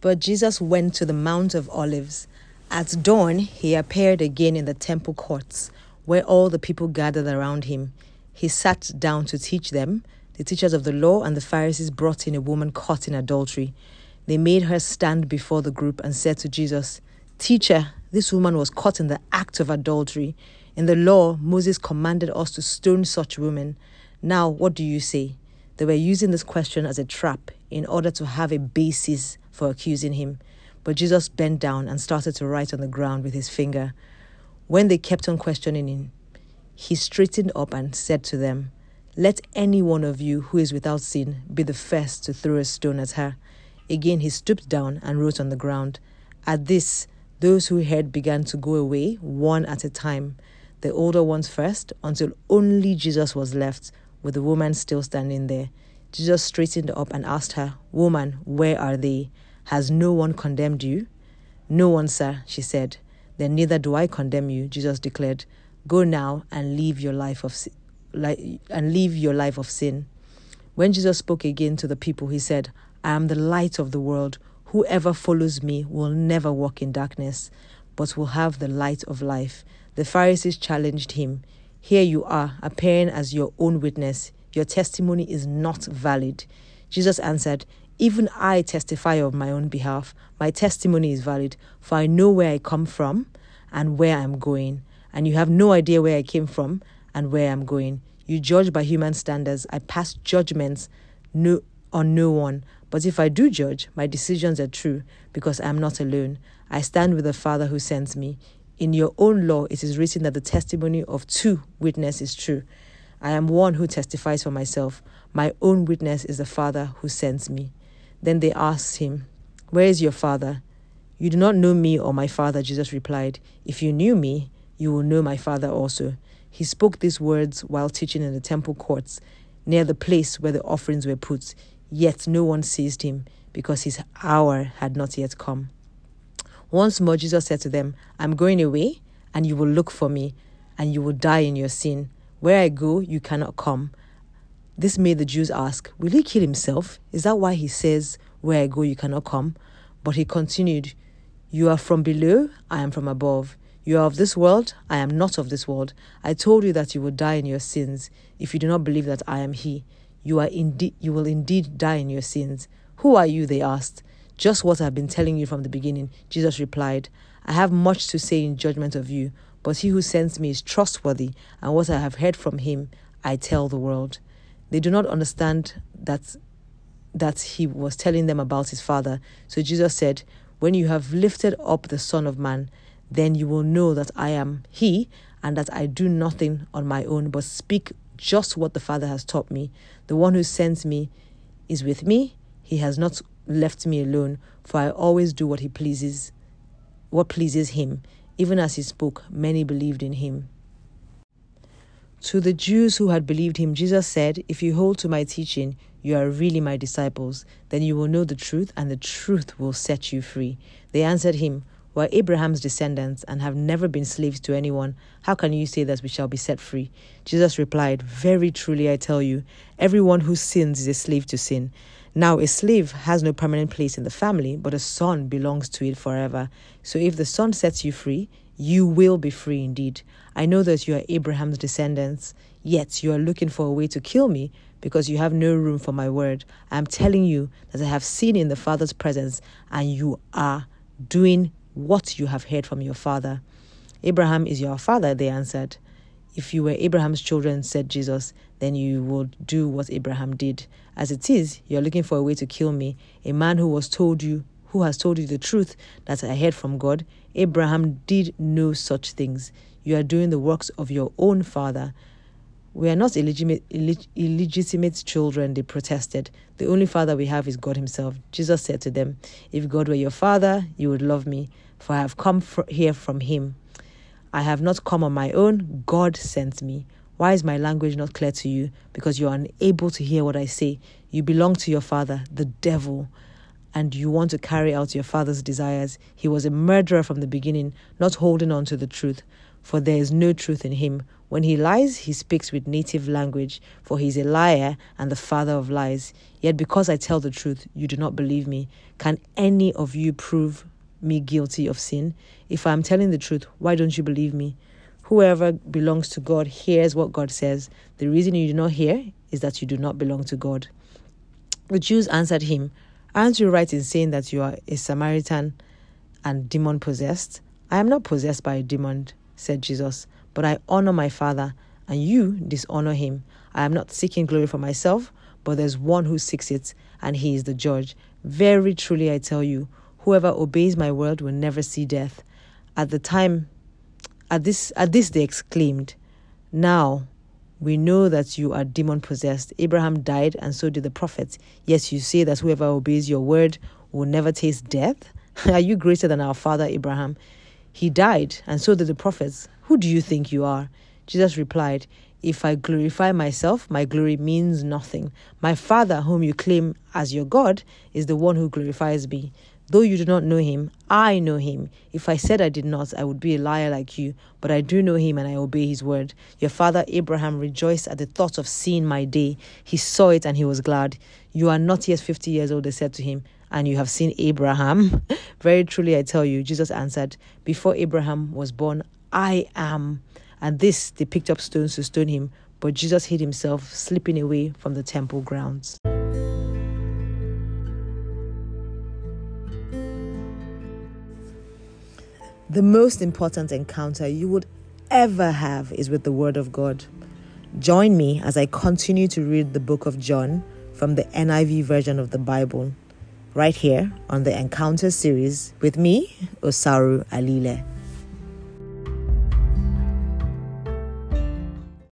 But Jesus went to the Mount of Olives. At dawn, he appeared again in the temple courts, where all the people gathered around him. He sat down to teach them. The teachers of the law and the Pharisees brought in a woman caught in adultery. They made her stand before the group and said to Jesus, "Teacher, this woman was caught in the act of adultery. In the law, Moses commanded us to stone such women. Now, what do you say?" They were using this question as a trap in order to have a basis for accusing him. But Jesus bent down and started to write on the ground with his finger. When they kept on questioning him, he straightened up and said to them, "Let any one of you who is without sin be the first to throw a stone at her." Again he stooped down and wrote on the ground. At this, those who heard began to go away, one at a time, the older ones first, until only Jesus was left, with the woman still standing there. Jesus straightened up and asked her, "Woman, where are they? Has no one condemned you?" "No one, sir," she said. "Then neither do I condemn you," Jesus declared. "Go now and live your life of sin." When Jesus spoke again to the people, he said, "I am the light of the world. Whoever follows me will never walk in darkness, but will have the light of life." The Pharisees challenged him. "Here you are, appearing as your own witness. Your testimony is not valid." Jesus answered, "Even I testify of my own behalf. My testimony is valid, for I know where I come from and where I am going. And you have no idea where I came from and where I am going. You judge by human standards. I pass judgments on no one. But if I do judge, my decisions are true, because I am not alone. I stand with the Father who sends me. In your own law, it is written that the testimony of two witnesses is true. I am one who testifies for myself. My own witness is the Father who sends me." Then they asked him, "Where is your Father?" "You do not know me or my Father," Jesus replied. "If you knew me, you will know my Father also." He spoke these words while teaching in the temple courts, near the place where the offerings were put. Yet no one seized him, because his hour had not yet come. Once more Jesus said to them, "I am going away, and you will look for me, and you will die in your sin. Where I go, you cannot come." This made the Jews ask, "Will he kill himself? Is that why he says, 'Where I go, you cannot come'?" But he continued, "You are from below, I am from above. You are of this world, I am not of this world. I told you that you will die in your sins. If you do not believe that I am he, you will indeed die in your sins." "Who are you?" they asked. "Just what I have been telling you from the beginning," Jesus replied. "I have much to say in judgment of you, but he who sends me is trustworthy, and what I have heard from him I tell the world." They do not understand that he was telling them about his Father. So Jesus said, "When you have lifted up the Son of Man, then you will know that I am he, and that I do nothing on my own, but speak just what the Father has taught me. The one who sends me is with me. He has not left me alone, for I always do what pleases him." Even as he spoke, many believed in him. To the Jews who had believed him, Jesus said, "If you hold to my teaching, you are really my disciples. Then you will know the truth, and the truth will set you free." They answered him, "We are Abraham's descendants and have never been slaves to anyone. How can you say that we shall be set free?" Jesus replied, "Very truly I tell you, everyone who sins is a slave to sin. Now a slave has no permanent place in the family, but a son belongs to it forever. So if the Son sets you free, you will be free indeed. I know that you are Abraham's descendants, yet you are looking for a way to kill me, because you have no room for my word. I am telling you that I have seen in the Father's presence, and you are doing what you have heard from your father." "Abraham is your father," they answered. "If you were Abraham's children," said Jesus, "then you would do what Abraham did. As it is, you are looking for a way to kill me, a man who has told you the truth that I heard from God. Abraham did no such things. You are doing the works of your own father." "We are not illegitimate children," they protested. "The only father we have is God himself." Jesus said to them, "If God were your father, you would love me, for I have come here from him. I have not come on my own. God sent me. Why is my language not clear to you? Because you are unable to hear what I say. You belong to your father, the devil, and you want to carry out your father's desires. He was a murderer from the beginning, not holding on to the truth, for there is no truth in him. When he lies, he speaks with native language, for he is a liar and the father of lies. Yet because I tell the truth, you do not believe me. Can any of you prove me guilty of sin? If I am telling the truth, why don't you believe me? Whoever belongs to God hears what God says. The reason you do not hear is that you do not belong to God. The Jews answered him, aren't you right in saying that you are a Samaritan and demon-possessed? I am not possessed by a demon, said Jesus, but I honor my Father, and you dishonor him. I am not seeking glory for myself, but there's one who seeks it, and he is the judge. Very truly I tell you, whoever obeys my word will never see death. At this they exclaimed, now we know that you are demon-possessed. Abraham died, and so did the prophets. Yes, you say that whoever obeys your word will never taste death? Are you greater than our father Abraham? He died, and so did the prophets. Who do you think you are? Jesus replied, if I glorify myself, my glory means nothing. My Father, whom you claim as your God, is the one who glorifies me. Though you do not know him, I know him. If I said I did not, I would be a liar like you. But I do know him and I obey his word. Your father Abraham rejoiced at the thought of seeing my day. He saw it and he was glad. You are not yet 50 years old, they said to him, and you have seen Abraham. Very truly I tell you, Jesus answered, before Abraham was born, I am. And this they picked up stones to stone him. But Jesus hid himself, slipping away from the temple grounds. The most important encounter you would ever have is with the Word of God. Join me as I continue to read the book of John from the NIV version of the Bible, right here on the Encounter series with me, Osaru Alile.